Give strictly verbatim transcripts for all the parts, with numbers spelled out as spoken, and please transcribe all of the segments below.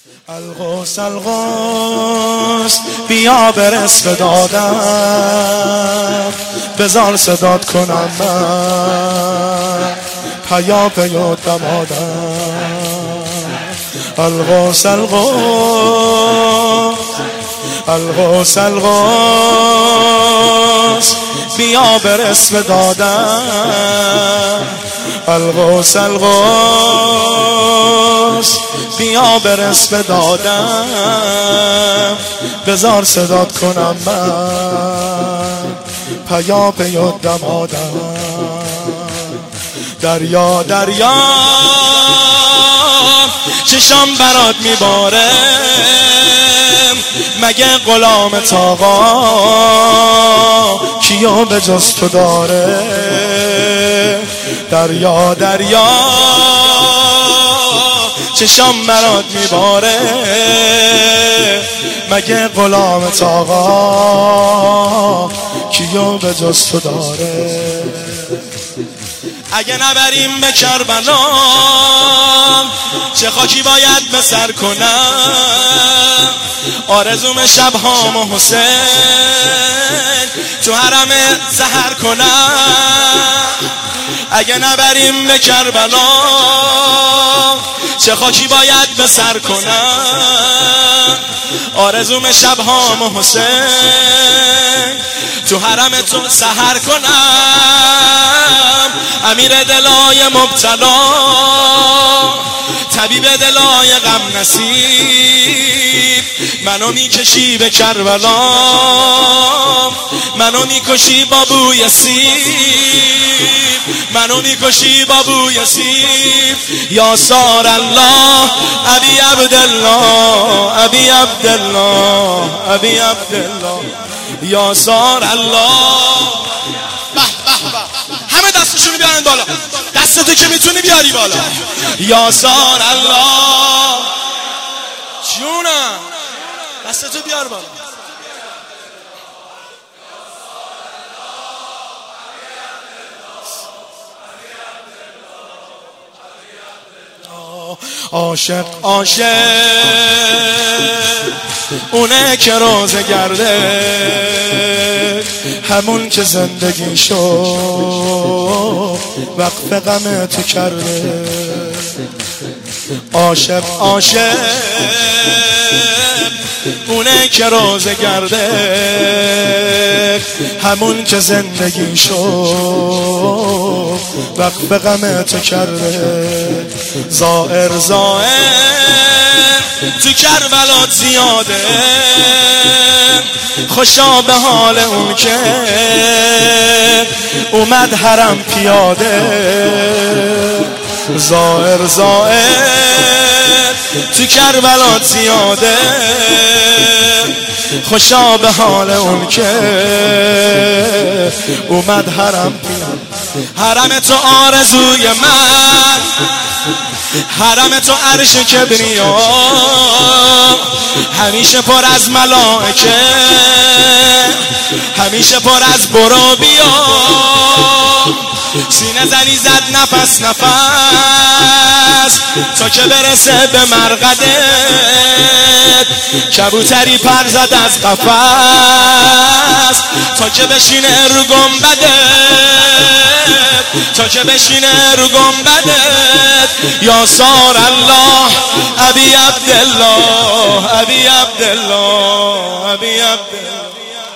الغوث الغوث بیا برس به دادم، بزار صدات کنم من پیا پیا دمادم. الغوث الغوث الغوث الغوث بیا برس به دادم. الغوث الغوث بیا برس به دادم، بزار صدات کنم من پیا پیا دمادم. دریا دریا چشام برات میباره، مگه غلام تاقا کیو به جز تو داره؟ دریا دریا چشام برات میباره، مگه غلام تاقا کیو به جز تو داره؟ اگه نبریم به کربلا چه خاکی باید به سر کنم؟ آرزوم شبهام و حسین تو حرم سحر کنم. اگه نبریم به کربلا چه خاکی باید به سر کنم؟ آرزوم شبهام و حسین تو حرم تو سحر کنم. امیر دلای مبتلا، طبیب دلای غم نصیب، منو میکشی به کربلا، منو میکشی با بوی سیب، منو میکشی با بوی سیب. یا سار الله ابی عبدالله ابی عبدالله ابی عبدالله یا سار الله. به به به، همه دستشونو بیارن بالا، دستتو که میتونی بیاری بالا. یا سار الله جونم، دستتو بیار بالا. عاشق عاشق اونه که روزه گرده، همون که زندگی شو وقف غم تو کرده. عاشق عاشق اونه که روزه گرده، همون که زندگی شو وقف غم تو کرده. زائر زائر تو کربلات زیاده، خوشا به حال اون که اومد حرم پیاده. زائر زائر تو کربلات زیاده، خوشا به حال اون که اومد حرم پیاده. حرم تو آرزوی من، حرم تو عرش کبریا، همیشه پر از ملائکه، همیشه پر از برو بیا. سینه زنی زد نفس نفس تا که برسه به مرقدت، کبوتری پر زد از قفس تا که بشینه رو گنبدت، تا که بشینه رو گنبدت. یا سار الله ابی عبدالله ابی عبدالله ابی عبدالله.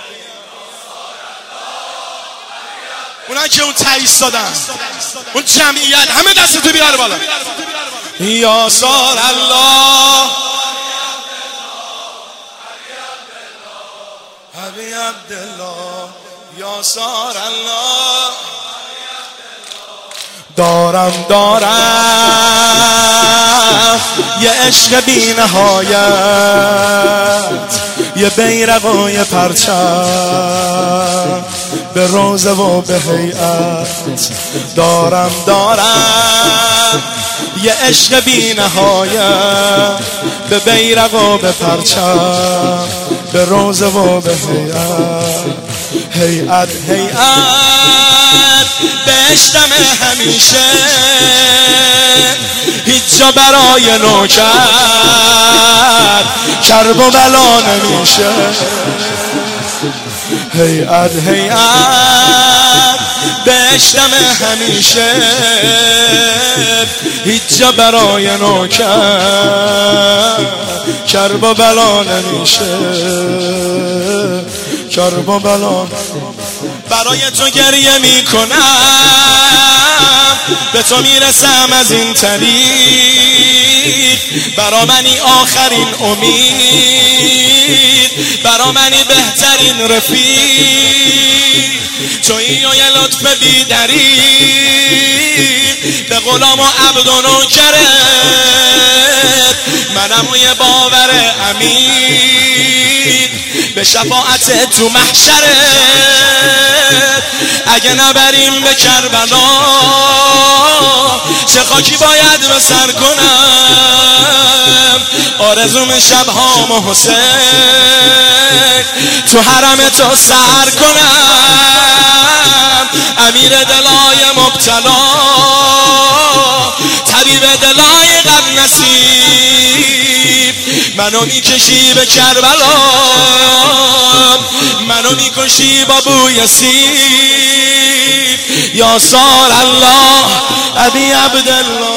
اونا که اون تایید دادن، اون جمعیت، همه دستتو بیار بالا. یا سار الله ابی عبدالله یا سار الله. دارم دارم یه عشق بی نهایت، یه بیرق و یه پرچم به روزه و به هیئت. دارم دارم یه عشق بی نهایت، به بیرق و به پرچم به روزه و به هیئت. هیئت هیئت بهشتم همیشه، هیچ جا برای نوکر کرب و بلا نمیشه. هیئت هیئت بهشتم همیشه، هیچ جا برای نوکر کرب و بلا نمیشه. کرب و بلا برای تو گریه میکنم، به تو میرسم از این طریق. برا منی آخرین امید، برا منی بهترین رفیق. تویی و یه لطف بی دریغ، به غلام و عبد و نوکرت منم و یه باور عمیق. به شفاعت تو محشرت اگه نبریم به کربلا، چه خاکی باید به سر کنم. آرزوم شبهام حسین تو حرم تو سر کنم. امیر دلای مبتلا، طبیب دلای غم نصیب، منو میکشی به کربلا، منو میکشی با بوی سیب. یا سار الله ابی عبدالله.